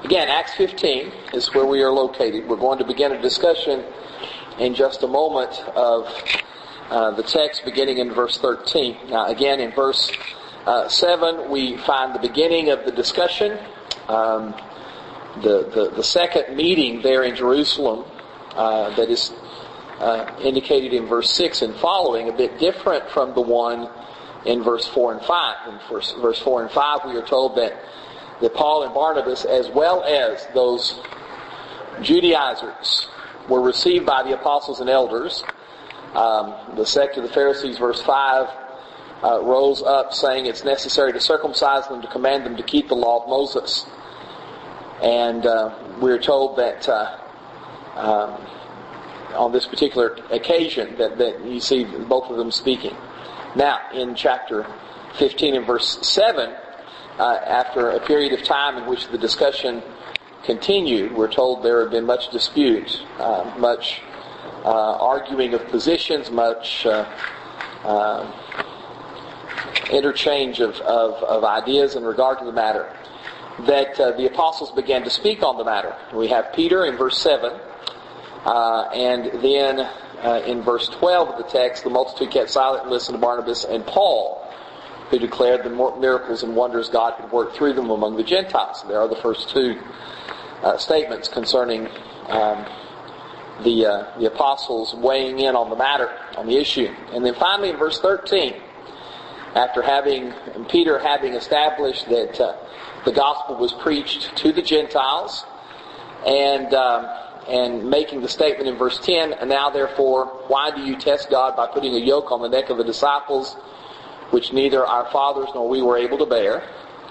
Again, Acts 15 is where we are located. We're going to begin a discussion in just a moment of the text beginning in verse 13. Now, again, in verse 7, we find the beginning of the discussion. The second meeting there in Jerusalem that is indicated in verse 6 and following, a bit different from the one in verse 4 and 5. In verse 4 and 5, we are told that Paul and Barnabas, as well as those Judaizers, were received by the apostles and elders. The sect of the Pharisees, verse 5, rose up saying it's necessary to circumcise them, to command them to keep the law of Moses. And we're told that on this particular occasion that you see both of them speaking. Now, in chapter 15 and verse 7, after a period of time in which the discussion continued, we're told there had been much dispute, much arguing of positions, much interchange of ideas in regard to the matter, that the apostles began to speak on the matter. We have Peter in verse 7, and then in verse 12 of the text, the multitude kept silent and listened to Barnabas and Paul, who declared the miracles and wonders God had worked through them among the Gentiles. There are the first two statements concerning the apostles weighing in on the matter, on the issue. And then finally in verse 13, after Peter having established that the gospel was preached to the Gentiles, and making the statement in verse 10, and now therefore, why do you test God by putting a yoke on the neck of the disciples, which neither our fathers nor we were able to bear?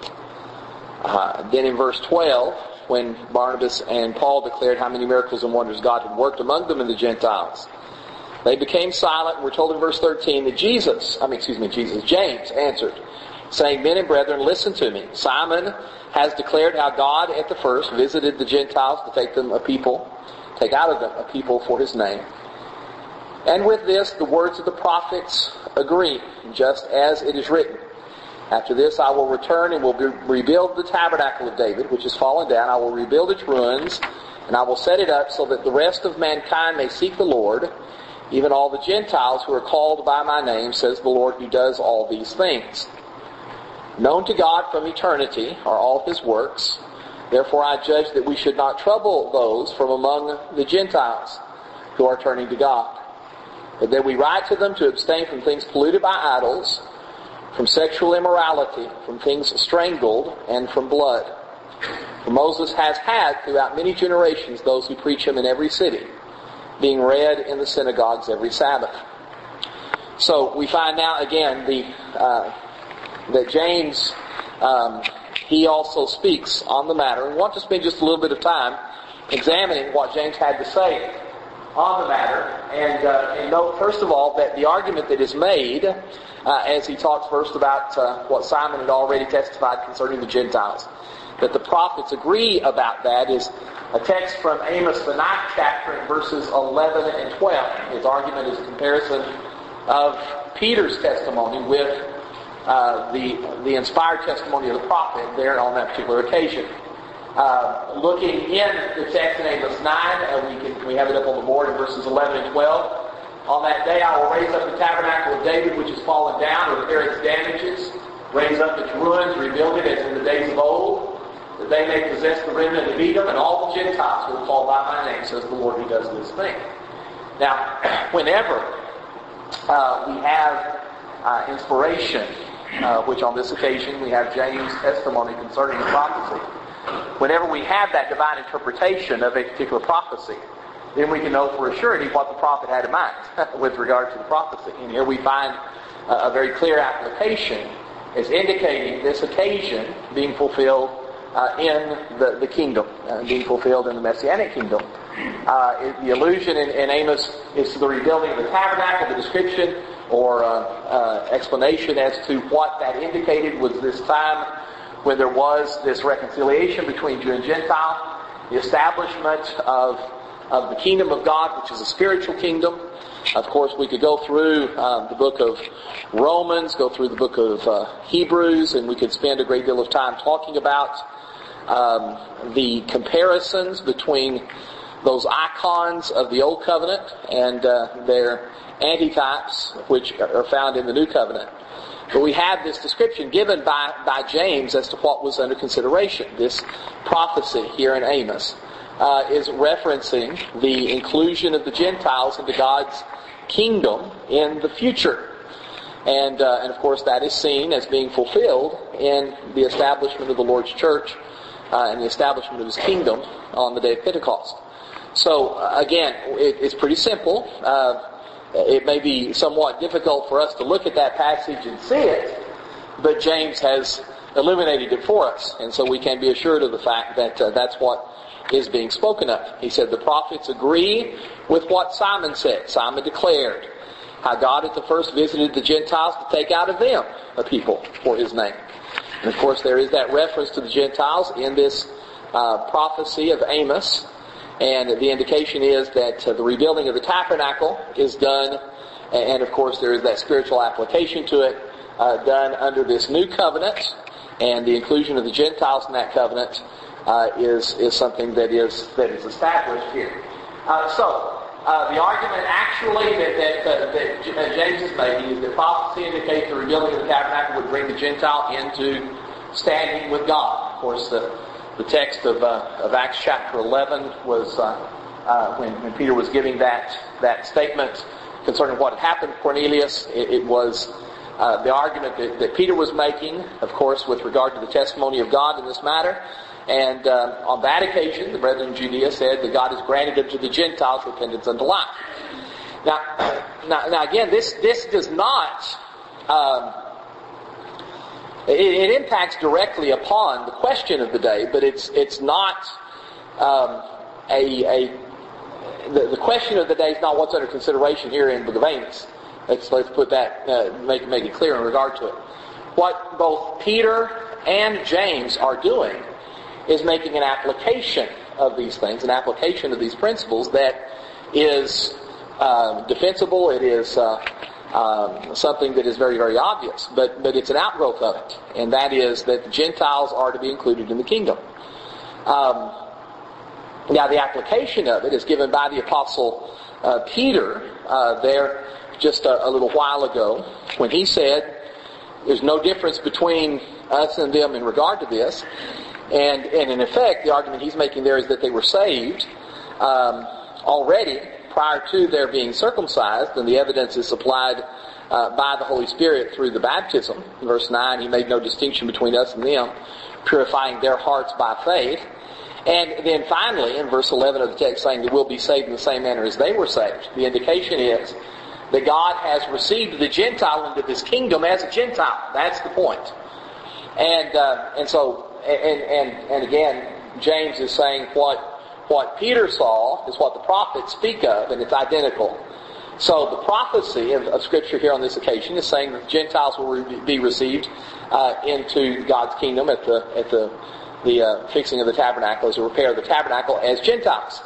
Then in verse 12, when Barnabas and Paul declared how many miracles and wonders God had worked among them and the Gentiles, they became silent, and we're told in verse 13 that James answered, saying, Men and brethren, listen to me. Simon has declared how God at the first visited the Gentiles to take out of them a people for his name. And with this, the words of the prophets agree, just as it is written. After this I will return and will rebuild the tabernacle of David, which is fallen down. I will rebuild its ruins, and I will set it up so that the rest of mankind may seek the Lord, even all the Gentiles who are called by my name, says the Lord who does all these things. Known to God from eternity are all his works. Therefore I judge that we should not trouble those from among the Gentiles who are turning to God, but that we write to them to abstain from things polluted by idols, from sexual immorality, from things strangled, and from blood. For Moses has had throughout many generations those who preach him in every city, being read in the synagogues every Sabbath. So we find now again that James, he also speaks on the matter. And we want to spend just a little bit of time examining what James had to say on the matter. And note, first of all, that the argument that is made, as he talks first about what Simon had already testified concerning the Gentiles, that the prophets agree about that, is a text from Amos, the 9th chapter, in verses 11 and 12. His argument is a comparison of Peter's testimony with the inspired testimony of the prophet there on that particular occasion. Looking in the text in Amos 9, we have it up on the board in verses 11 and 12. On that day I will raise up the tabernacle of David, which has fallen down, repair its damages, raise up its ruins, rebuild it as in the days of old, that they may possess the remnant of Edom and all the Gentiles who are called by my name, says the Lord who does this thing. Now, whenever we have inspiration, which on this occasion we have James' testimony concerning the prophecy, whenever we have that divine interpretation of a particular prophecy, then we can know for a surety what the prophet had in mind with regard to the prophecy. And here we find a very clear application as indicating this occasion being fulfilled in the kingdom, being fulfilled in the Messianic kingdom. The allusion in Amos is to the rebuilding of the tabernacle. The description or explanation as to what that indicated was this time when there was this reconciliation between Jew and Gentile, the establishment of the kingdom of God, which is a spiritual kingdom. Of course, we could go through the book of Romans, go through the book of Hebrews, and we could spend a great deal of time talking about the comparisons between those icons of the Old Covenant and their antitypes, which are found in the New Covenant. But we have this description given by James as to what was under consideration. This prophecy here in Amos is referencing the inclusion of the Gentiles into God's kingdom in the future. And of course that is seen as being fulfilled in the establishment of the Lord's church and the establishment of His kingdom on the day of Pentecost. So again, it's pretty simple. It may be somewhat difficult for us to look at that passage and see it, but James has illuminated it for us. And so we can be assured of the fact that that's what is being spoken of. He said the prophets agree with what Simon said. Simon declared how God at the first visited the Gentiles to take out of them a people for His name. And of course there is that reference to the Gentiles in this prophecy of Amos. And the indication is that the rebuilding of the tabernacle is done, and of course there is that spiritual application to it, done under this new covenant, and the inclusion of the Gentiles in that covenant is something that is established here. So the argument actually that James is making is that prophecy indicates the rebuilding of the tabernacle would bring the Gentile into standing with God. Of course, the text of Acts chapter 11 was when Peter was giving that statement concerning what had happened to Cornelius. It was the argument that Peter was making, of course, with regard to the testimony of God in this matter. And on that occasion, the brethren in Judea said that God has granted unto the Gentiles repentance unto life. Now again, this does not. It impacts directly upon the question of the day, but it's not the question of the day is not what's under consideration here in the book of Amos. Let's put that make it clear in regard to it. What both Peter and James are doing is making an application of these things, an application of these principles that is defensible. It is something that is very, very obvious, but it's an outgrowth of it, and that is that the Gentiles are to be included in the kingdom. Now, the application of it is given by the Apostle Peter there just a little while ago when he said, "There's no difference between us and them in regard to this," and in effect, the argument he's making there is that they were saved already prior to their being circumcised, and the evidence is supplied by the Holy Spirit through the baptism. In verse 9, He made no distinction between us and them, purifying their hearts by faith. And then finally, in verse 11 of the text, saying that we'll be saved in the same manner as they were saved. The indication is that God has received the Gentile into this kingdom as a Gentile. That's the point. And so again, James is saying what Peter saw is what the prophets speak of, and it's identical. So the prophecy of Scripture here on this occasion is saying that the Gentiles will be received into God's kingdom at the fixing of the tabernacle, as a repair of the tabernacle, as Gentiles.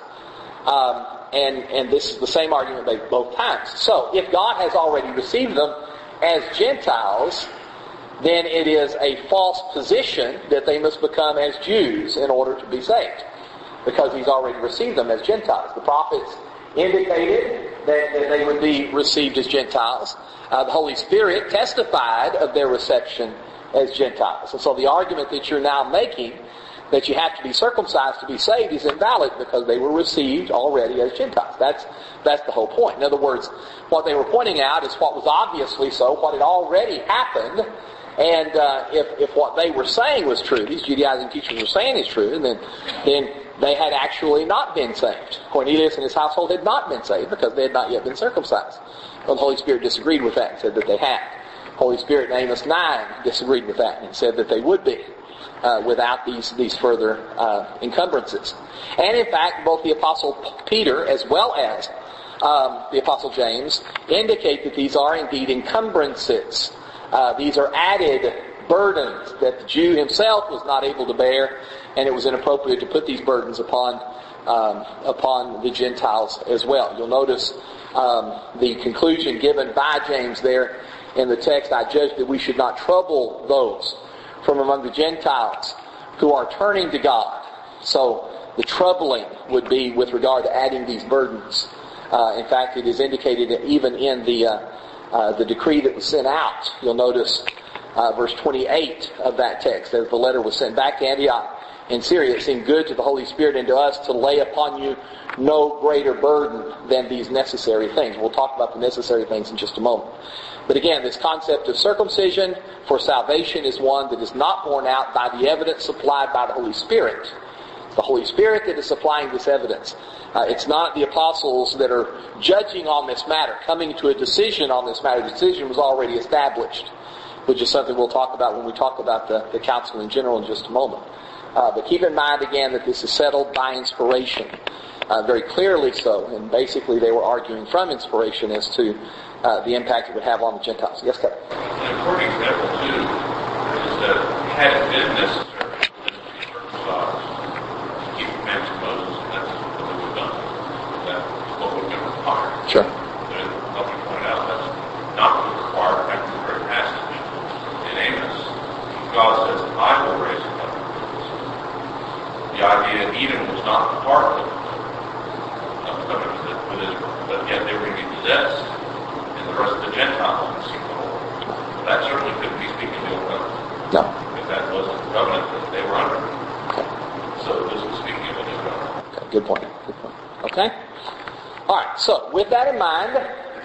And this is the same argument made both times. So if God has already received them as Gentiles, then it is a false position that they must become as Jews in order to be saved, because He's already received them as Gentiles. The prophets indicated that they would be received as Gentiles. The Holy Spirit testified of their reception as Gentiles. And so the argument that you're now making, that you have to be circumcised to be saved, is invalid, because they were received already as Gentiles. That's the whole point. In other words, what they were pointing out is what was obviously so, what had already happened. And if what they were saying was true, these Judaizing teachers were saying is true, then they had actually not been saved. Cornelius and his household had not been saved because they had not yet been circumcised. Well, the Holy Spirit disagreed with that and said that they had. The Holy Spirit in Amos 9 disagreed with that and said that they would be without these further encumbrances. And in fact, both the Apostle Peter as well as the Apostle James indicate that these are indeed encumbrances. These are added burdens that the Jew himself was not able to bear, and it was inappropriate to put these burdens upon the Gentiles as well. You'll notice the conclusion given by James there in the text. I judge that we should not trouble those from among the Gentiles who are turning to God. So the troubling would be with regard to adding these burdens. In fact, it is indicated that even in the decree that was sent out. You'll notice verse 28 of that text, as the letter was sent back to Antioch in Syria, it seemed good to the Holy Spirit and to us to lay upon you no greater burden than these necessary things. We'll talk about the necessary things in just a moment. But again, this concept of circumcision for salvation is one that is not borne out by the evidence supplied by the Holy Spirit. It's the Holy Spirit that is supplying this evidence. It's not the apostles that are judging on this matter, coming to a decision on this matter. The decision was already established, which is something we'll talk about when we talk about the council in general in just a moment. But keep in mind again that this is settled by inspiration, very clearly so. And basically they were arguing from inspiration as to the impact it would have on the Gentiles. Yes, Kevin? And according to example 2, is that had it been necessary for them to be circumcised to keep the commandments of Moses, that's what they would have done. That's what would have been required. Sure. But as Elton pointed out, that's not what was required back in the very passage. In Amos, God says, I will raise up other peoples. The idea that Edom was not part of the covenant with Israel, but yet they were going to be possessed, and the rest of the Gentiles would seek the Lord. That certainly couldn't be speaking of the Old Covenant. No. If that wasn't the covenant that they were under. Okay. So this was speaking of a new covenant. Okay, good point. Good point. Okay? All right, so with that in mind,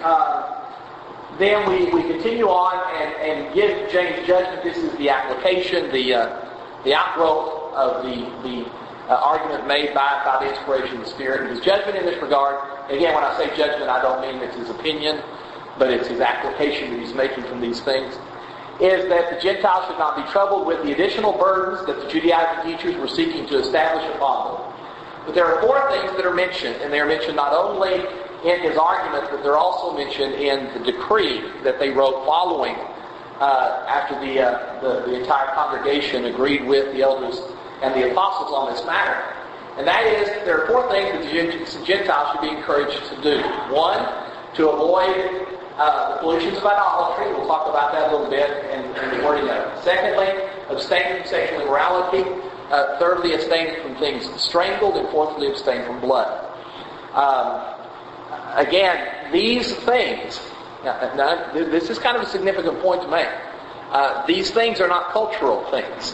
then we continue on and give James' judgment. This is the application, the outgrowth of the argument made by the inspiration of the Spirit. And his judgment in this regard, again, when I say judgment, I don't mean it's his opinion, but it's his application that he's making from these things, is that the Gentiles should not be troubled with the additional burdens that the Judaizing teachers were seeking to establish upon them. But there are four things that are mentioned, and they are mentioned not only in his argument, but they're also mentioned in the decree that they wrote following after the entire congregation agreed with the elders and the apostles on this matter. And that is, there are four things that the Gentiles should be encouraged to do. One, to avoid the pollutions of idolatry. We'll talk about that a little bit in the wording of it. Secondly, abstain from sexual immorality. Thirdly, abstain from things strangled. And fourthly, abstain from blood. Again, these things, now, this is kind of a significant point to make. These things are not cultural things.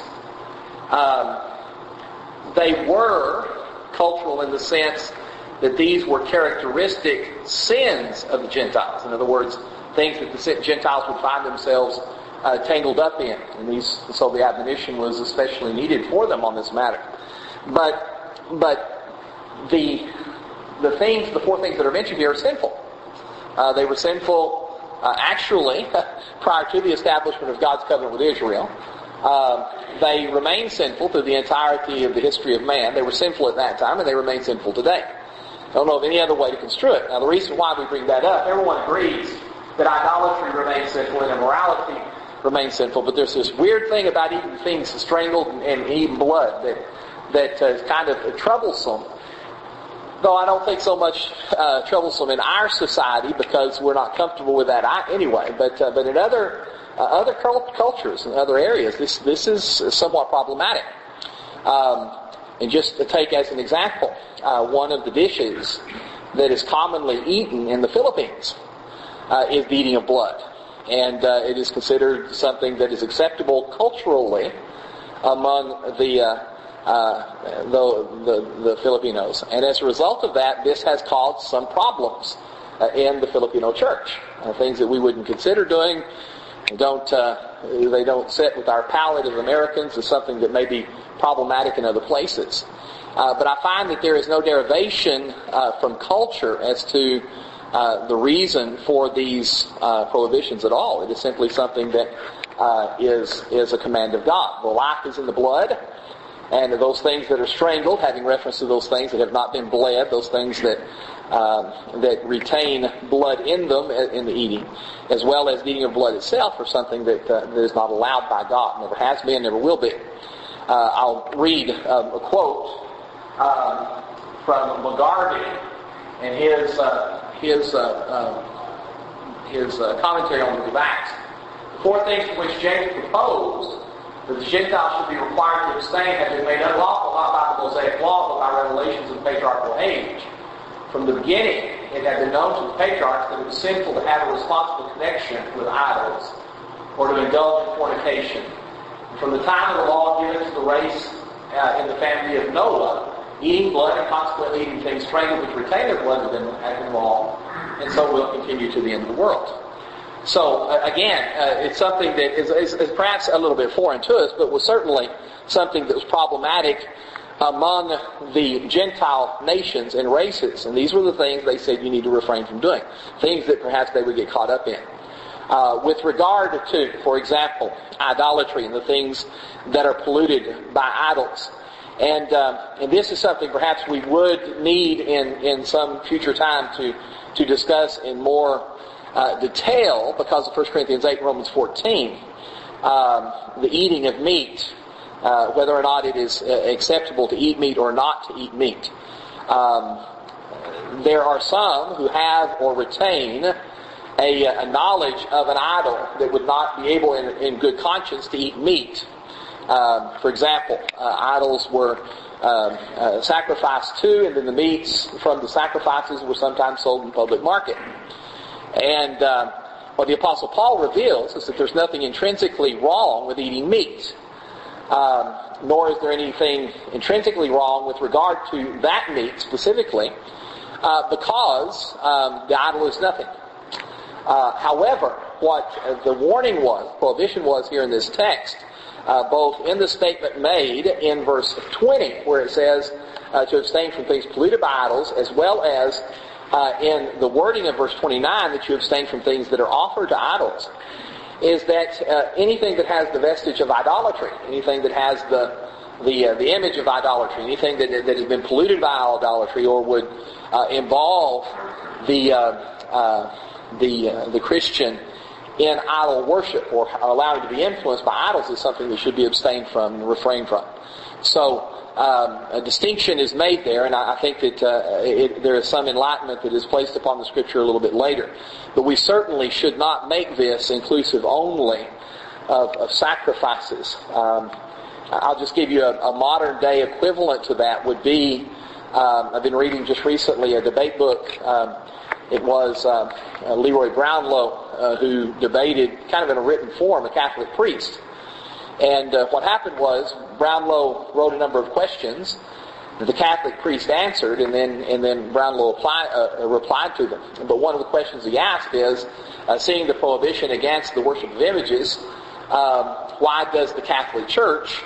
They were cultural in the sense that these were characteristic sins of the Gentiles. In other words, things that the Gentiles would find themselves tangled up in. And so the admonition was especially needed for them on this matter. But the four things that are mentioned here are sinful. They were sinful actually prior to the establishment of God's covenant with Israel. They remain sinful through the entirety of the history of man. They were sinful at that time, and they remain sinful today. I don't know of any other way to construe it. Now, the reason why we bring that up, everyone agrees that idolatry remains sinful and immorality remains sinful, but there's this weird thing about eating things strangled and eating blood that is kind of troublesome. Though I don't think so much troublesome in our society because we're not comfortable with that anyway. But in other cultures and other areas, this is somewhat problematic. And just to take as an example, one of the dishes that is commonly eaten in the Philippines is the eating of blood. And it is considered something that is acceptable culturally among the Filipinos. And as a result of that, this has caused some problems in the Filipino church. Things that we wouldn't consider doing they don't sit with our palate as Americans as something that may be problematic in other places. But I find that there is no derivation from culture as to the reason for these prohibitions at all. It is simply something that is a command of God. The life is in the blood, and those things that are strangled, having reference to those things that have not been bled, those things that retain blood in them in the eating, as well as the eating of blood itself, are something that is not allowed by God. Never has been, never will be. I'll read a quote from McGarvey and his commentary on the book of Acts. The four things which James proposed that the Gentiles should be required to abstain had been made unlawful not by the Mosaic law but by revelations of the patriarchal age. From the beginning, it had been known to the patriarchs that it was sinful to have a responsible connection with idols or to indulge in fornication. From the time of the law given to the race in the family of Noah, eating blood and consequently eating things strangled which retain their blood had been law, and so will continue to the end of the world. So, again, it's something that is perhaps a little bit foreign to us, but was certainly something that was problematic among the Gentile nations and races. And these were the things they said you need to refrain from doing. Things that perhaps they would get caught up in. With regard to, for example, idolatry and the things that are polluted by idols. And this is something perhaps we would need in some future time to discuss in more detail because of 1 Corinthians 8 and Romans 14. The eating of meat, whether or not it is acceptable to eat meat or not to eat meat. There are some who have or retain a knowledge of an idol that would not be able in good conscience to eat meat. For example, idols were sacrificed to, and then the meats from the sacrifices were sometimes sold in public market. And what the Apostle Paul reveals is that there's nothing intrinsically wrong with eating meat. Nor is there anything intrinsically wrong with regard to that meat specifically, because the idol is nothing. However, what the warning was, prohibition was here in this text, both in the statement made in verse 20, where it says to abstain from things polluted by idols, as well as in the wording of verse 29 that you abstain from things that are offered to idols, is that anything that has the vestige of idolatry, anything that has the image of idolatry, anything that has been polluted by idolatry or would involve the Christian in idol worship or allowing to be influenced by idols is something that should be abstained from and refrained from. So a distinction is made there, and I think that there is some enlightenment that is placed upon the Scripture a little bit later. But we certainly should not make this inclusive only of sacrifices. I'll just give you a modern day equivalent to that would be, I've been reading just recently a debate book. It was Leroy Brownlow who debated, kind of in a written form, a Catholic priest. And what happened was Brownlow wrote a number of questions that the Catholic priest answered, and then Brownlow replied to them. But one of the questions he asked is, seeing the prohibition against the worship of images, why does the Catholic Church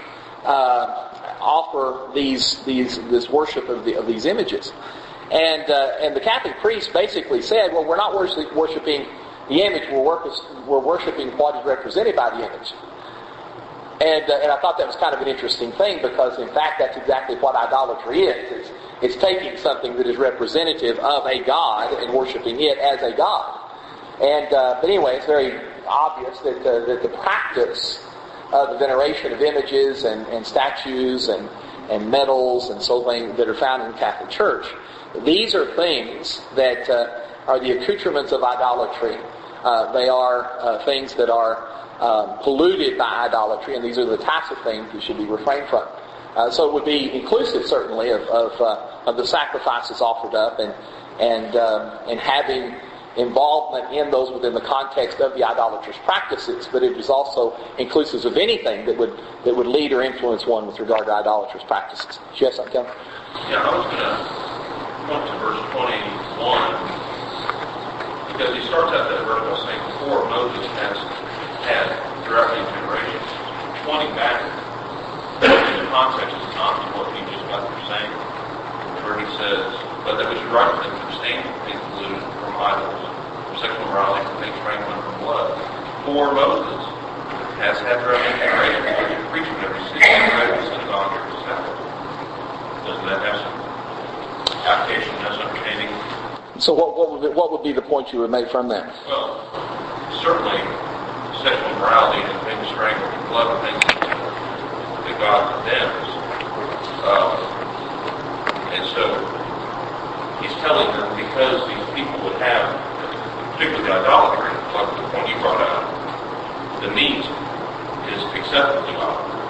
offer this worship of these images? And the Catholic priest basically said, well, we're not worshiping the image, we're worshiping what is represented by the image. And I thought that was kind of an interesting thing, because in fact that's exactly what idolatry is. It's taking something that is representative of a god and worshiping it as a god. And but anyway, it's very obvious that the practice of the veneration of images and statues and medals and so things that are found in the Catholic Church, these are things that are the accoutrements of idolatry. They are things that are polluted by idolatry, and these are the types of things that should be refrained from. So it would be inclusive, certainly, of the sacrifices offered up and having involvement in those within the context of the idolatrous practices. But it is also inclusive of anything that would lead or influence one with regard to idolatrous practices. Do you have something, Kevin? Yeah, I was going to point to verse 21. Because he starts out that verse by saying, before Moses has had throughout these generations, pointing back in the context is not to what he just got through saying, where he says, but that we should write to them to abstain from things polluted from idols, from sexual immorality, from things strangling from blood. For Moses has had throughout these generations, preaching every city, read the synagogue, every Sabbath. Doesn't that have some application, have some understanding? So what would be the point you would make from that? Well, certainly sexual immorality and things strangled in blood are things that God condemns. And so he's telling them, because these people would have, particularly idolatry, like the point you brought out, the meat is acceptable to God.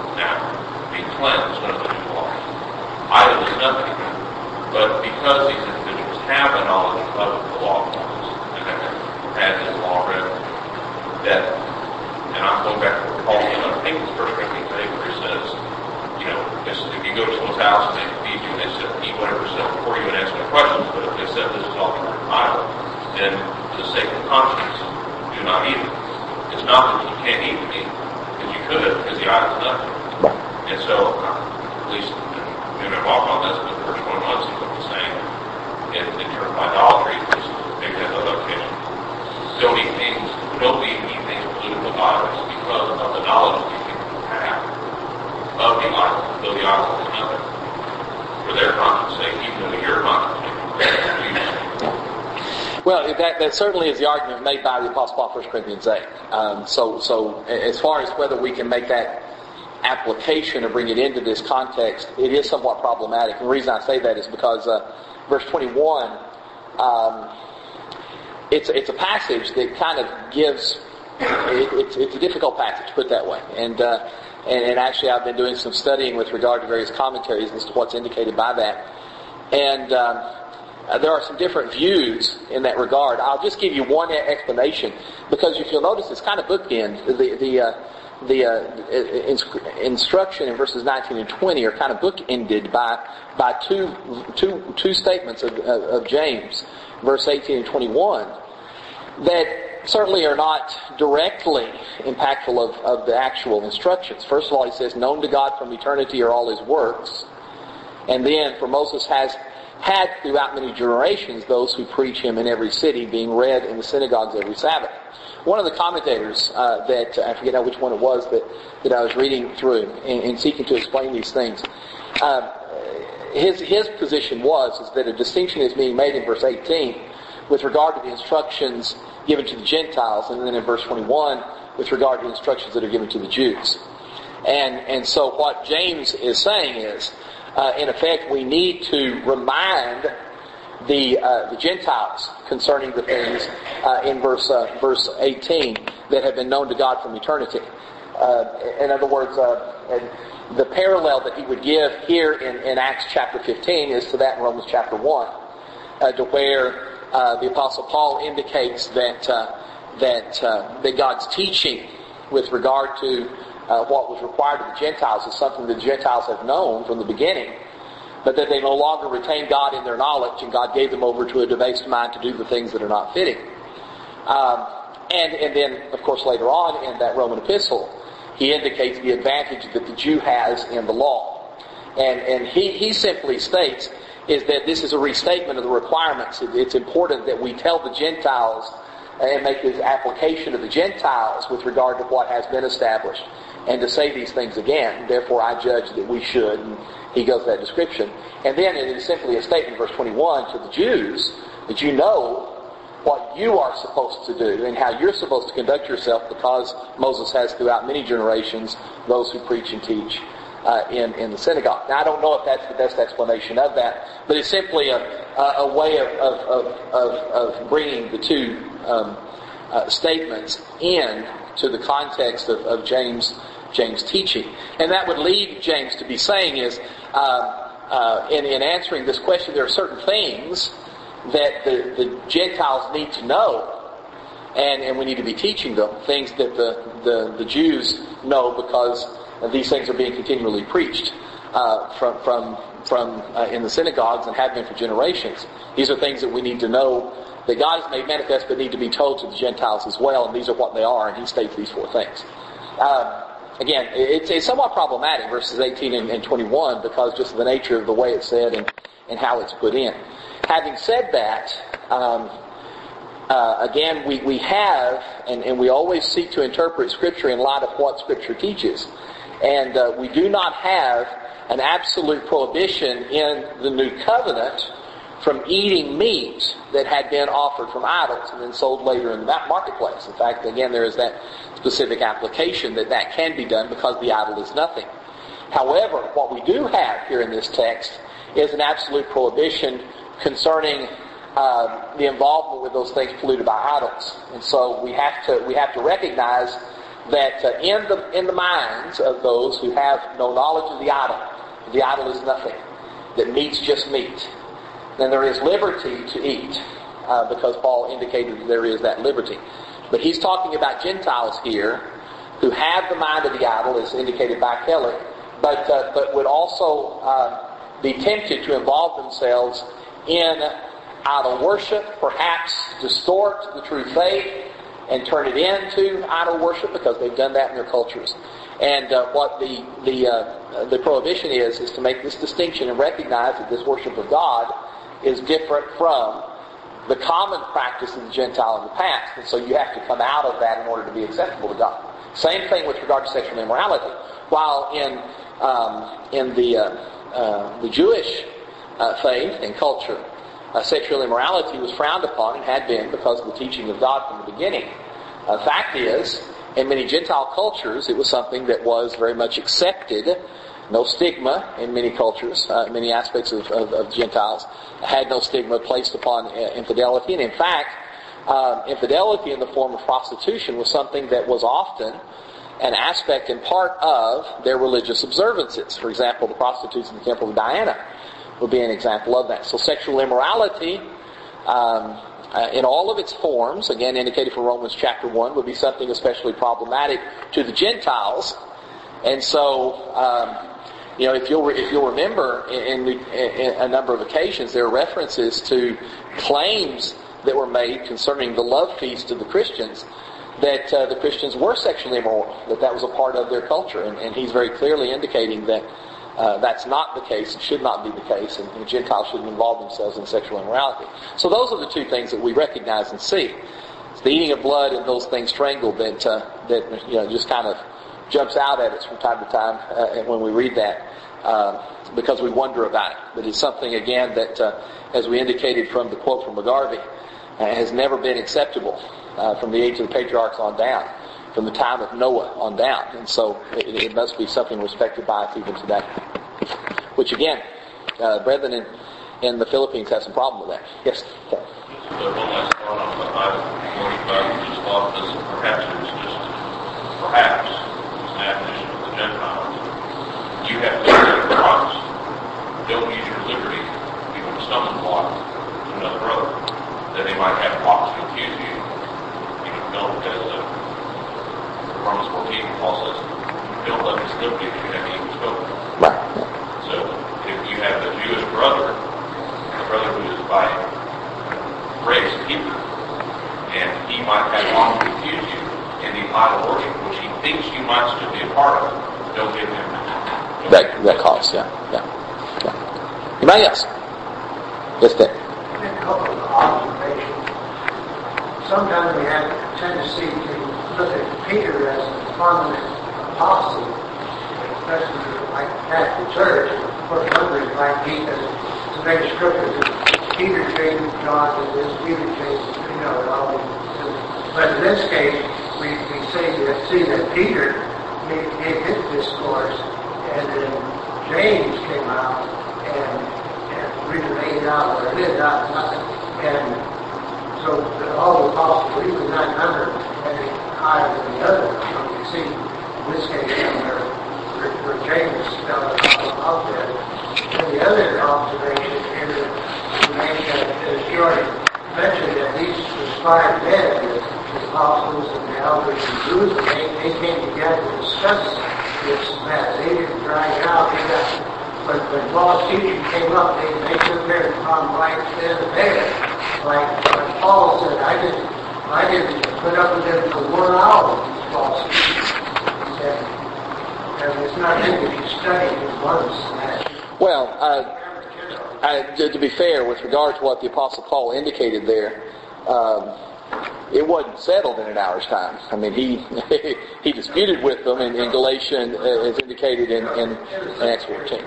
cleansed under the new law. Idol is nothing. But because these individuals have a knowledge of the law of Moses, and have had his law read, that, and I'm going back to what Paul said, I think it's 1 Corinthians 8 where he says, if you go to someone's house and they feed you and they said, eat whatever is set before you and answer the questions, but if they said this is all for an idol, then for the sake of conscience, do not eat it. It's not that you can't eat the meat, because you could, because the idol is nothing. And so, at least, we haven't walked on this, but verse 21 seems like the same in terms of idolatry, which maybe has other location. Don't eat things polluted with idols because of the knowledge that people have of the idol, though the idol is nothing. For their conscience sake, even though your conscience sake. Well, that certainly is the argument made by the Apostle Paul, 1 Corinthians 8. So as far as whether we can make that application or bring it into this context, it is somewhat problematic. And the reason I say that is because verse 21, it's a passage that kind of gives, it's a difficult passage, put it that way. And actually I've been doing some studying with regard to various commentaries as to what's indicated by that. And there are some different views in that regard. I'll just give you one explanation, because if you'll notice, it's kind of bookend. The instruction in verses 19 and 20 are kind of bookended by two statements of James, verse 18 and 21, that certainly are not directly impactful of the actual instructions. First of all, he says, known to God from eternity are all his works. And then, for Moses has had throughout many generations those who preach him in every city, being read in the synagogues every Sabbath. One of the commentators that, I forget now which one it was, that I was reading through and seeking to explain these things, his position is that a distinction is being made in verse 18 with regard to the instructions given to the Gentiles, and then in verse 21 with regard to the instructions that are given to the Jews. And so what James is saying is, in effect, we need to remind the Gentiles concerning the things in verse 18 that have been known to God from eternity. In other words, the parallel that he would give here in Acts chapter 15 is to that in Romans chapter 1, to where the Apostle Paul indicates that God's teaching with regard to what was required of the Gentiles is something the Gentiles have known from the beginning, but that they no longer retain God in their knowledge, and God gave them over to a debased mind to do the things that are not fitting. And then, of course, later on in that Roman epistle, he indicates the advantage that the Jew has in the law. And he simply states is that this is a restatement of the requirements. It's important that we tell the Gentiles and make this application of the Gentiles with regard to what has been established, and to say these things again. Therefore, I judge that we should. And he goes that description. And then it is simply a statement, verse 21, to the Jews, that you know what you are supposed to do and how you're supposed to conduct yourself, because Moses has throughout many generations those who preach and teach in the synagogue. Now, I don't know if that's the best explanation of that, but it's simply a way of bringing the two statements in to the context of James' teaching. And that would lead James to be saying is, in answering this question, there are certain things that the Gentiles need to know, and we need to be teaching them, things that the Jews know, because these things are being continually preached from in the synagogues and have been for generations. These are things that we need to know that God has made manifest, but need to be told to the Gentiles as well, and these are what they are, and he states these four things. Again, it's somewhat problematic, verses 18 and 21, because just of the nature of the way it's said and how it's put in. Having said that, again, we have, and we always seek to interpret Scripture in light of what Scripture teaches. And we do not have an absolute prohibition in the New Covenant from eating meat that had been offered from idols and then sold later in the marketplace. In fact, again, there is that specific application that can be done because the idol is nothing. However, what we do have here in this text is an absolute prohibition concerning the involvement with those things polluted by idols. And so we have to recognize that in the minds of those who have no knowledge of the idol is nothing, that meat's just meat. Then there is liberty to eat, because Paul indicated that there is that liberty. But he's talking about Gentiles here who have the mind of the idol, as indicated by Kelly, but would also be tempted to involve themselves in idol worship, perhaps distort the true faith and turn it into idol worship, because they've done that in their cultures. And what the prohibition is to make this distinction and recognize that this worship of God is different from the common practice of the Gentile in the past. And so you have to come out of that in order to be acceptable to God. Same thing with regard to sexual immorality. While in the Jewish faith and culture, sexual immorality was frowned upon and had been because of the teaching of God from the beginning. Fact is, in many Gentile cultures, it was something that was very much accepted. No stigma in many cultures, many aspects of Gentiles had no stigma placed upon infidelity. And in fact, infidelity in the form of prostitution was something that was often an aspect and part of their religious observances. For example, the prostitutes in the temple of Diana would be an example of that. So sexual immorality, in all of its forms, again indicated for Romans chapter 1, would be something especially problematic to the Gentiles. And so, if you'll remember, in a number of occasions, there are references to claims that were made concerning the love feast of the Christians, that the Christians were sexually immoral, that was a part of their culture. And he's very clearly indicating that that's not the case, it should not be the case, and Gentiles shouldn't involve themselves in sexual immorality. So those are the two things that we recognize and see. It's the eating of blood and those things strangled that just kind of jumps out at us from time to time when we read that, because we wonder about it. But it's something, again, that, as we indicated from the quote from McGarvey, has never been acceptable from the age of the patriarchs on down, from the time of Noah on down. And so it must be something respected by us even today. Which, again, brethren in the Philippines have some problem with that. Yes? Okay. One last thought on what I've worried about. Just thought this perhaps it was just an admonition of the Gentiles. You have liberty in Christ. Don't use your liberty to become a stumbling block to another brother, that they might have rocks to accuse you. Don't, as Romans 14, Paul says, don't let this liberty that you have evil spoken. Right. So if you have a Jewish brother, a brother who is by grace Hebrew, and he might have wrong to accuse you in the idol worship, which he thinks you might still be a part of, don't give him that cause, yeah. Anybody else? Yes, Dan. A couple of observations. Sometimes we have a tendency to look at Peter as a prominent apostle, especially like the Catholic Church. Of course, others might be as to make scriptures that Peter changed John to this, Peter changed, all these. But in this case, we see that Peter gave his discourse, and then James came out and really laid out what it is, and so all the apostles, he was not numbered any higher than the other. So you see, in this case, where James spelled it out there. And the other observation is to make that, as you already mentioned, that these inspired men, the apostles and the elders in Jerusalem, they came together to discuss this matter. They didn't drag it out. But when Paul's teaching came up, they took their problem right then and there. Like Paul said, I didn't put up with it for 1 hour, Paul said. And it's not good if you study it once. Well, to be fair, with regard to what the Apostle Paul indicated there, it wasn't settled in an hour's time. I mean, he disputed with them in Galatians, as indicated in Acts 14.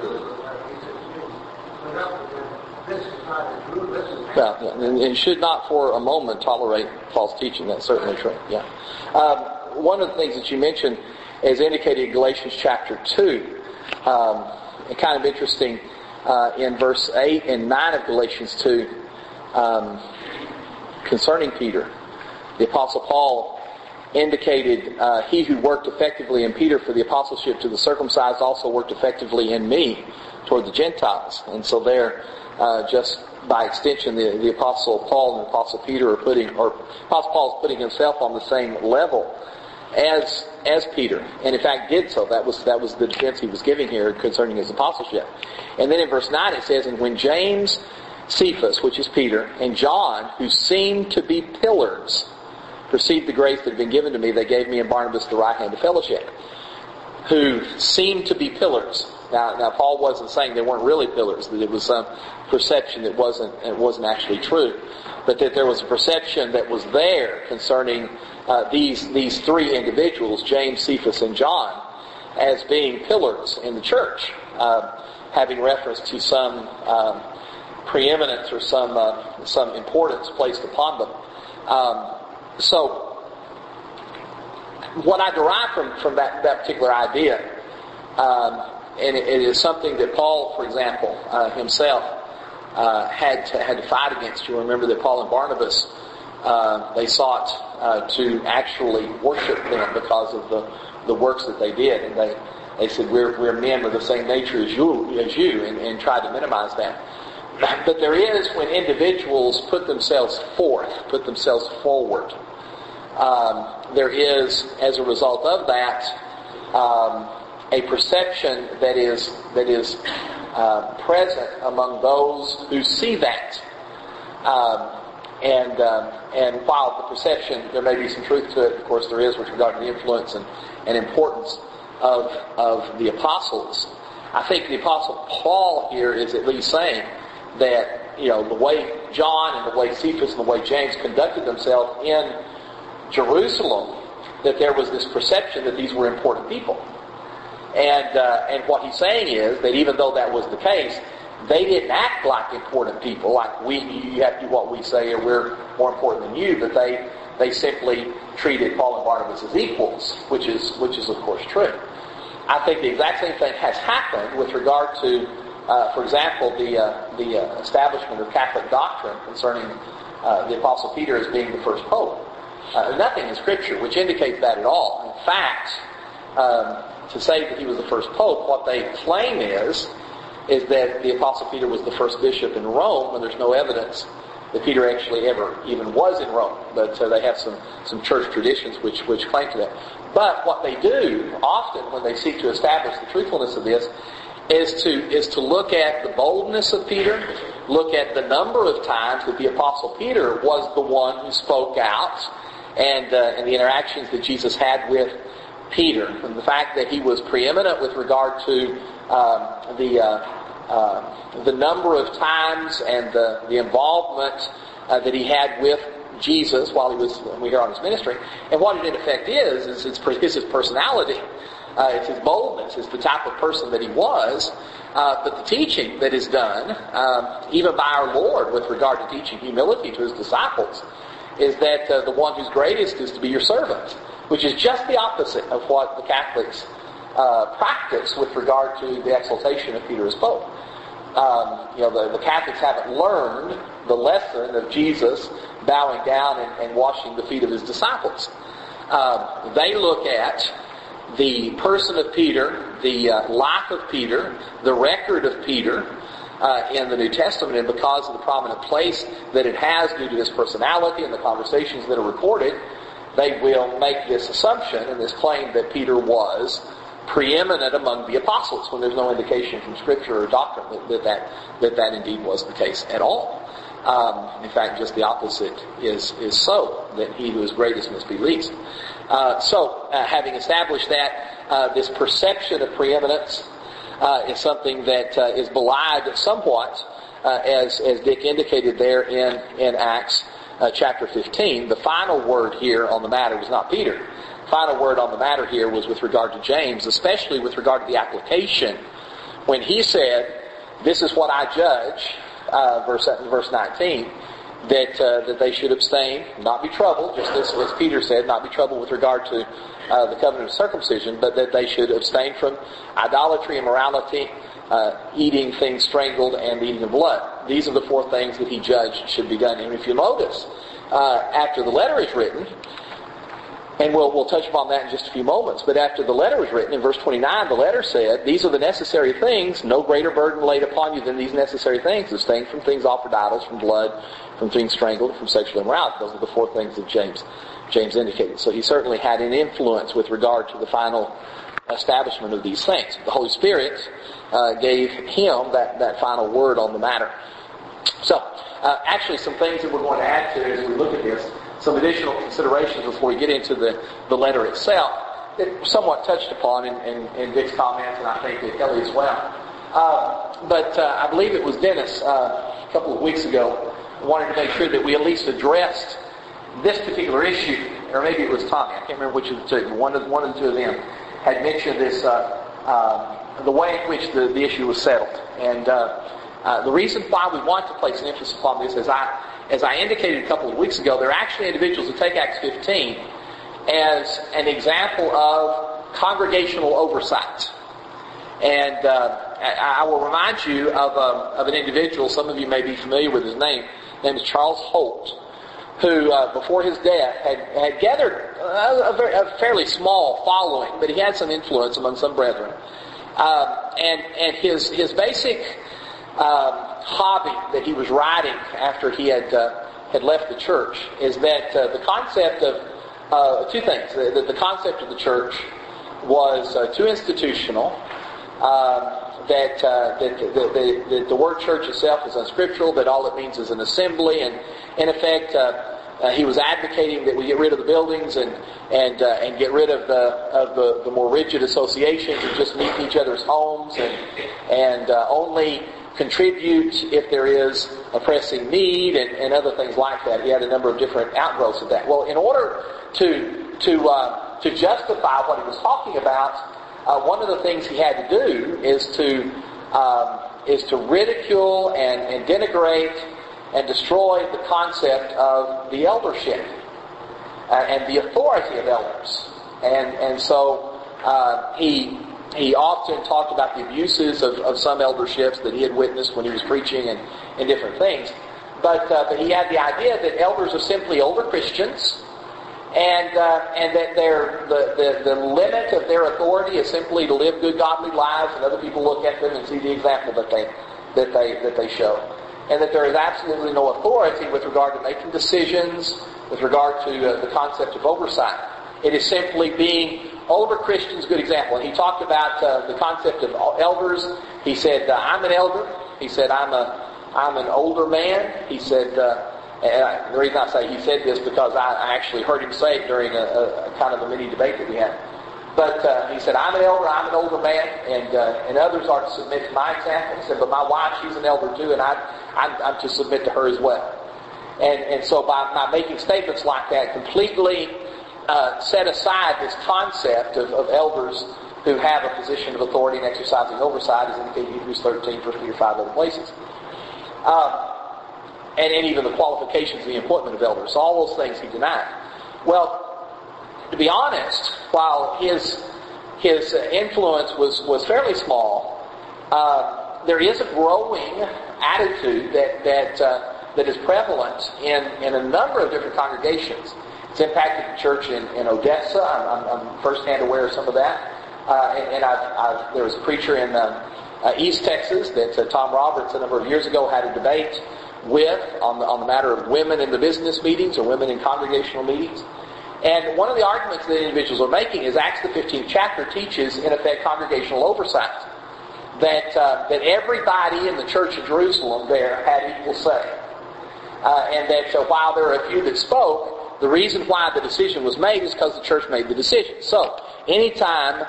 Well, and should not for a moment tolerate false teaching. That's certainly true. Yeah. One of the things that you mentioned is indicated in Galatians chapter 2. Kind of interesting in verse 8 and 9 of Galatians 2 concerning Peter. The Apostle Paul indicated, he who worked effectively in Peter for the apostleship to the circumcised also worked effectively in me toward the Gentiles. And so there, just by extension, the Apostle Paul and the Apostle Peter are Apostle Paul is putting himself on the same level as Peter, and in fact did so. That was the defense he was giving here concerning his apostleship. And then in verse 9 it says, "And when James, Cephas, which is Peter, and John, who seemed to be pillars, perceived the grace that had been given to me, they gave me and Barnabas the right hand of fellowship." Who seemed to be pillars. Now Paul wasn't saying they weren't really pillars, that it was some perception that wasn't actually true, but that there was a perception that was there concerning these three individuals, James, Cephas, and John, as being pillars in the church, having reference to some preeminence or some importance placed upon them. So what I derive from that particular idea, and it is something that Paul, for example, himself had to fight against. You remember that Paul and Barnabas, they sought to actually worship them because of the works that they did, and they said we're men with the same nature as you, and tried to minimize that. But there is, when individuals put themselves forward, there is, as a result of that, a perception that is present among those who see that. And while the perception, there may be some truth to it, of course there is with regard to the influence and importance of the apostles. I think the Apostle Paul here is at least saying that, the way John and the way Cephas and the way James conducted themselves in Jerusalem, that there was this perception that these were important people. And what he's saying is that even though that was the case, they didn't act like important people, like you have to do what we say or we're more important than you, but they simply treated Paul and Barnabas as equals, which is of course true. I think the exact same thing has happened with regard to, for example, the establishment of Catholic doctrine concerning the Apostle Peter as being the first pope. Nothing in Scripture which indicates that at all. In fact, to say that he was the first pope, what they claim is that the Apostle Peter was the first bishop in Rome, when there's no evidence that Peter actually ever even was in Rome. But they have some church traditions which claim to that. But what they do often when they seek to establish the truthfulness of this is to look at the boldness of Peter, look at the number of times that the Apostle Peter was the one who spoke out, and the interactions that Jesus had with Peter, and the fact that he was preeminent with regard to the number of times and the involvement that he had with Jesus while he was here on his ministry. And what it in effect is his personality, it's his boldness, it's the type of person that he was. But the teaching that is done, even by our Lord with regard to teaching humility to his disciples, is that the one who's greatest is to be your servant, which is just the opposite of what the Catholics practice with regard to the exaltation of Peter as Pope. The Catholics haven't learned the lesson of Jesus bowing down and washing the feet of his disciples. They look at the person of Peter, the life of Peter, the record of Peter in the New Testament, and because of the prominent place that it has due to his personality and the conversations that are recorded, they will make this assumption and this claim that Peter was preeminent among the apostles, when there's no indication from Scripture or doctrine that indeed was the case at all. In fact, just the opposite is so, that he who is greatest must be least. So, having established that, this perception of preeminence is something that is belied somewhat, as Dick indicated there in Acts chapter 15. The final word here on the matter was not Peter. The final word on the matter here was with regard to James, especially with regard to the application. When he said, "This is what I judge," verse 19, that they should abstain, not be troubled, just as Peter said, not be troubled with regard to the covenant of circumcision, but that they should abstain from idolatry, immorality, eating things strangled, and eating of blood. These are the four things that he judged should be done. And if you notice, after the letter is written, And we'll touch upon that in just a few moments. But after the letter was written, in verse 29, the letter said, these are the necessary things, no greater burden laid upon you than these necessary things, abstain from things offered to idols, from blood, from things strangled, from sexual immorality. Those are the 4 things that James indicated. So he certainly had an influence with regard to the final establishment of these things. The Holy Spirit gave him that final word on the matter. So, actually some things that we're going to add to as we look at this, some additional considerations before we get into the letter itself, that somewhat touched upon in Dick's comments, and I think that Kelly as well. But I believe it was Dennis a couple of weeks ago wanted to make sure that we at least addressed this particular issue, or maybe it was Tommy, I can't remember which of the two, but one of the two of them had mentioned this, the way in which the issue was settled. And the reason why we want to place an emphasis upon this, as I indicated a couple of weeks ago, there are actually individuals who take Acts 15 as an example of congregational oversight. And I will remind you of an individual, some of you may be familiar with his name. His name is Charles Holt, who before his death had gathered a fairly small following, but he had some influence among some brethren. And his basic hobby that he was writing after he had left the church is that the concept of 2 things. The concept of the church was too institutional. That the word church itself is unscriptural, that all it means is an assembly, and in effect he was advocating that we get rid of the buildings and get rid of the more rigid associations and just meet in each other's homes and only contribute if there is a pressing need and other things like that. He had a number of different outgrowths of that. Well, in order to justify what he was talking about, one of the things he had to do is to ridicule and denigrate and destroy the concept of the eldership and the authority of elders. And so he often talked about the abuses of some elderships that he had witnessed when he was preaching and different things. But he had the idea that elders are simply older Christians, and that the limit of their authority is simply to live good, godly lives, and other people look at them and see the example that they show, and that there is absolutely no authority with regard to making decisions, with regard to the concept of oversight. It is simply being older Christians, good example. And he talked about the concept of elders. He said, "I'm an elder." He said, "I'm an older man." He said. And the reason I say he said this because I actually heard him say it during a kind of a mini debate that we had. But he said, "I'm an elder, I'm an older man, and others are to submit to my example." He said, "But my wife, she's an elder too, and I'm to submit to her as well." And so by making statements like that, completely set aside this concept of elders who have a position of authority and exercising oversight, as indicated in Hebrews 13, 1 Peter 5, other places. And even the qualifications of the appointment of elders. So all those things he denied. Well, to be honest, while his influence was fairly small, there is a growing attitude that is prevalent in a number of different congregations. It's impacted the church in Odessa. I'm firsthand aware of some of that. There was a preacher in East Texas that Tom Roberts a number of years ago had a debate with on the matter of women in the business meetings or women in congregational meetings. And one of the arguments that individuals are making is Acts the 15th chapter teaches, in effect, congregational oversight. That everybody in the church of Jerusalem there had equal say. And that while there are a few that spoke, the reason why the decision was made is because the church made the decision. So, anytime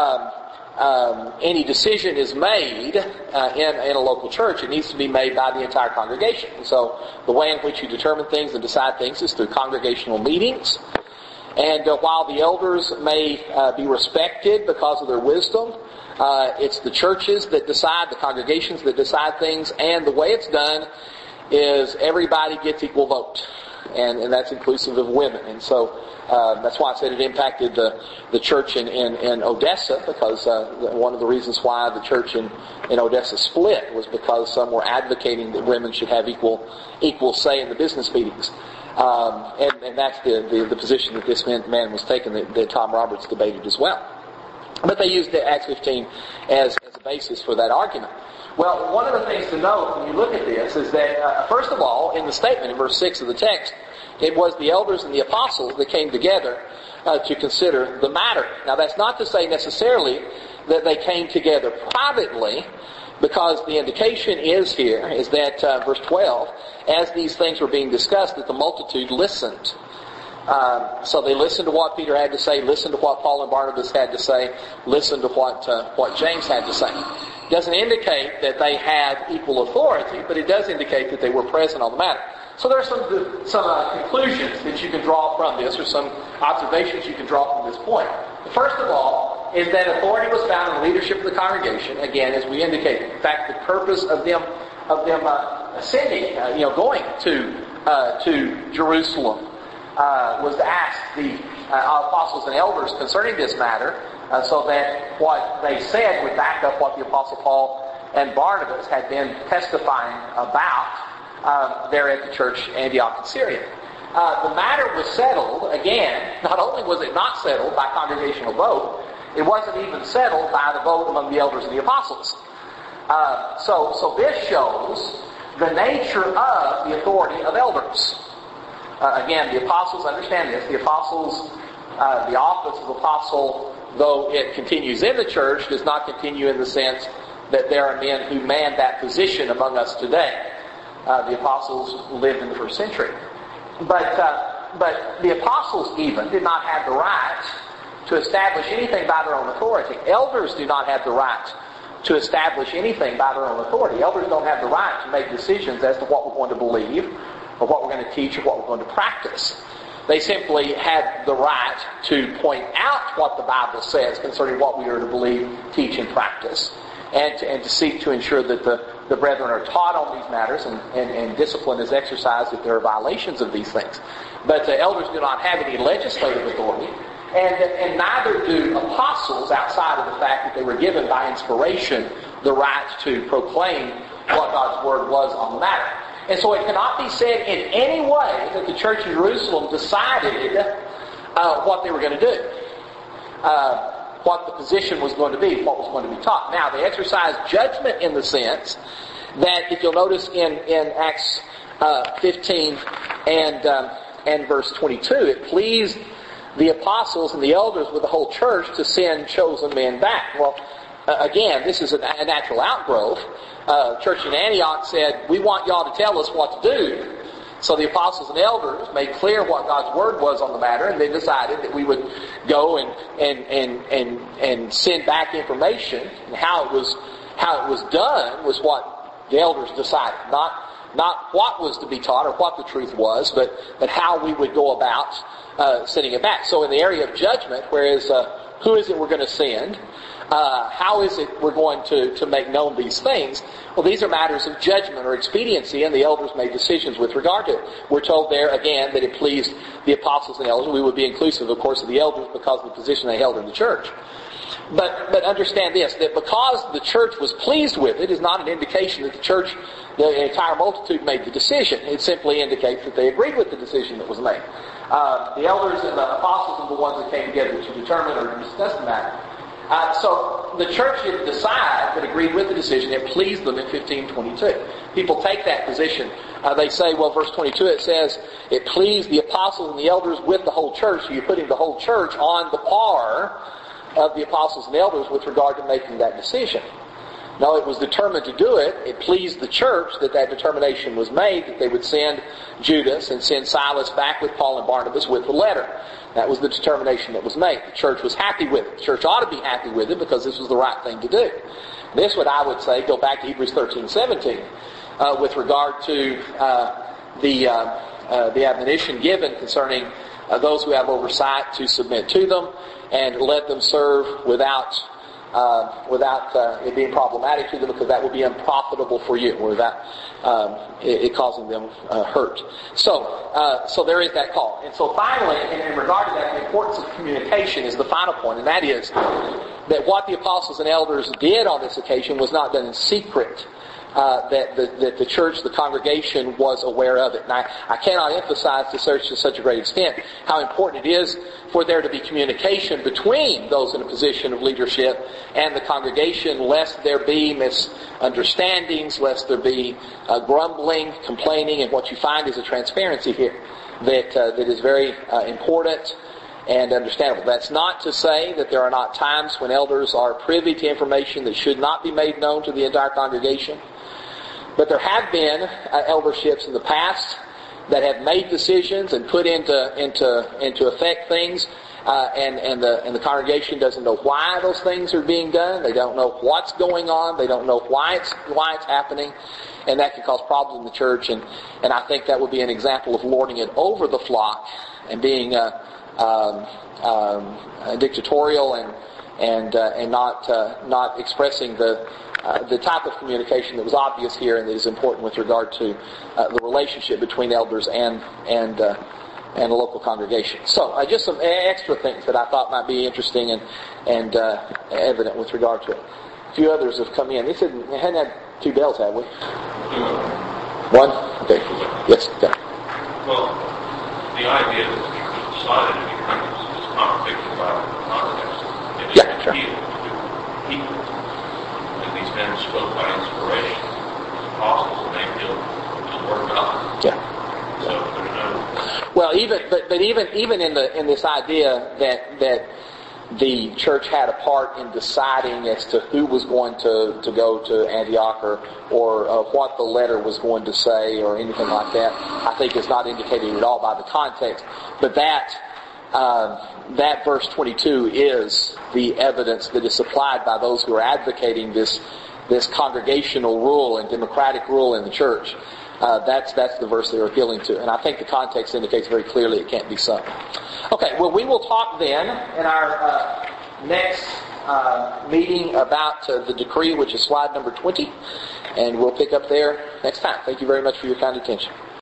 any decision is made in a local church, it needs to be made by the entire congregation. And so the way in which you determine things and decide things is through congregational meetings. And while the elders may be respected because of their wisdom, it's the churches that decide, the congregations that decide things, and the way it's done is everybody gets equal vote. And that's inclusive of women. And so that's why I said it impacted the church in Odessa, because one of the reasons why the church in Odessa split was because some were advocating that women should have equal say in the business meetings. And that's the position that this man was taking that Tom Roberts debated as well. But they used Acts 15 as a basis for that argument. Well, one of the things to note when you look at this is that, first of all, in the statement in verse 6 of the text, it was the elders and the apostles that came together to consider the matter. Now, that's not to say necessarily that they came together privately, because the indication is that, verse 12, as these things were being discussed, that the multitude listened. So they listened to what Peter had to say, listened to what Paul and Barnabas had to say, listened to what James had to say. It doesn't indicate that they had equal authority, but it does indicate that they were present on the matter. So there are some conclusions that you can draw from this, or some observations you can draw from this point. The first of all is that authority was found in the leadership of the congregation, again, as we indicated. In fact, the purpose of them ascending, going to Jerusalem, was to ask the apostles and elders concerning this matter, so that what they said would back up what the Apostle Paul and Barnabas had been testifying about there at the church Antioch in Syria. The matter was settled, again, not only was it not settled by congregational vote, it wasn't even settled by the vote among the elders and the apostles. So this shows the nature of the authority of elders. Again, the apostles, understand this, the apostles, the office of apostle, though it continues in the church, does not continue in the sense that there are men who man that position among us today. The apostles lived in the first century. But the apostles even did not have the right to establish anything by their own authority. Elders do not have the right to establish anything by their own authority. Elders don't have the right to make decisions as to what we're going to believe, or what we're going to teach, or what we're going to practice. They simply had the right to point out what the Bible says concerning what we are to believe, teach, and practice, and to seek to ensure that the brethren are taught on these matters, and discipline is exercised if there are violations of these things. But the elders do not have any legislative authority, and neither do apostles, outside of the fact that they were given by inspiration the right to proclaim what God's Word was on the matter. And so it cannot be said in any way that the church in Jerusalem decided what they were going to do, what the position was going to be, what was going to be taught. Now, they exercised judgment in the sense that, if you'll notice in Acts 15 and verse 22, it pleased the apostles and the elders with the whole church to send chosen men back. Well, again, this is a natural outgrowth. Church in Antioch said, we want y'all to tell us what to do. So the apostles and elders made clear what God's Word was on the matter, and they decided that we would go and send back information. And how it was done was what the elders decided. Not what was to be taught or what the truth was, but how we would go about sending it back. So in the area of judgment, whereas who is it we're going to send? How is it we're going to make known these things? Well, these are matters of judgment or expediency, and the elders made decisions with regard to it. We're told there, again, that it pleased the apostles and elders. We would be inclusive, of course, of the elders because of the position they held in the church. But understand this, that because the church was pleased with it is not an indication that the entire multitude made the decision. It simply indicates that they agreed with the decision that was made. The elders and the apostles are the ones that came together to determine or to discuss the matter. So the church didn't decide, but agreed with the decision. It pleased them in 1522. People take that position. They say, well, verse 22, it says, it pleased the apostles and the elders with the whole church. So you're putting the whole church on the par of the apostles and elders with regard to making that decision. No, it was determined to do it. It pleased the church that determination was made, that they would send Judas and send Silas back with Paul and Barnabas with the letter. That was the determination that was made. The church was happy with it. The church ought to be happy with it because this was the right thing to do. This would, I would say, go back to Hebrews 13:17 with regard to the admonition given concerning those who have oversight to submit to them and let them serve without it being problematic to them, because that would be unprofitable for you, or that it causing them hurt. So there is that call. And so finally, in regard to that, the importance of communication is the final point, and that is that what the apostles and elders did on this occasion was not done in secret. that the church, the congregation, was aware of it. And I cannot emphasize to such a great extent how important it is for there to be communication between those in a position of leadership and the congregation, lest there be misunderstandings, lest there be grumbling, complaining, and what you find is a transparency here that is very important and understandable. That's not to say that there are not times when elders are privy to information that should not be made known to the entire congregation. But there have been elderships in the past that have made decisions and put into effect things, and the congregation doesn't know why those things are being done. They don't know what's going on. They don't know why it's happening, and that can cause problems in the church. And I think that would be an example of lording it over the flock and being dictatorial and not expressing the type of communication that was obvious here and that is important with regard to the relationship between elders and a local congregation. So just some extra things that I thought might be interesting and evident with regard to it. A few others have come in. They said we hadn't had 2 bells, have we? One? Okay. Yes. Okay. Well, the idea that the church decided to be Christians is contradicted by the context. Yeah, sure. People. And these men spoke by inspiration. The apostles, and they feel the word of God. Yeah. So there's no. Well, even in this idea that the church had a part in deciding as to who was going to go to Antioch or what the letter was going to say or anything like that, I think is not indicated at all by the context. But that verse 22 is the evidence that is supplied by those who are advocating this congregational rule and democratic rule in the church. That's the verse they're appealing to. And I think the context indicates very clearly it can't be so. Okay, well, we will talk then in our next meeting about the decree, which is slide number 20. And we'll pick up there next time. Thank you very much for your kind attention.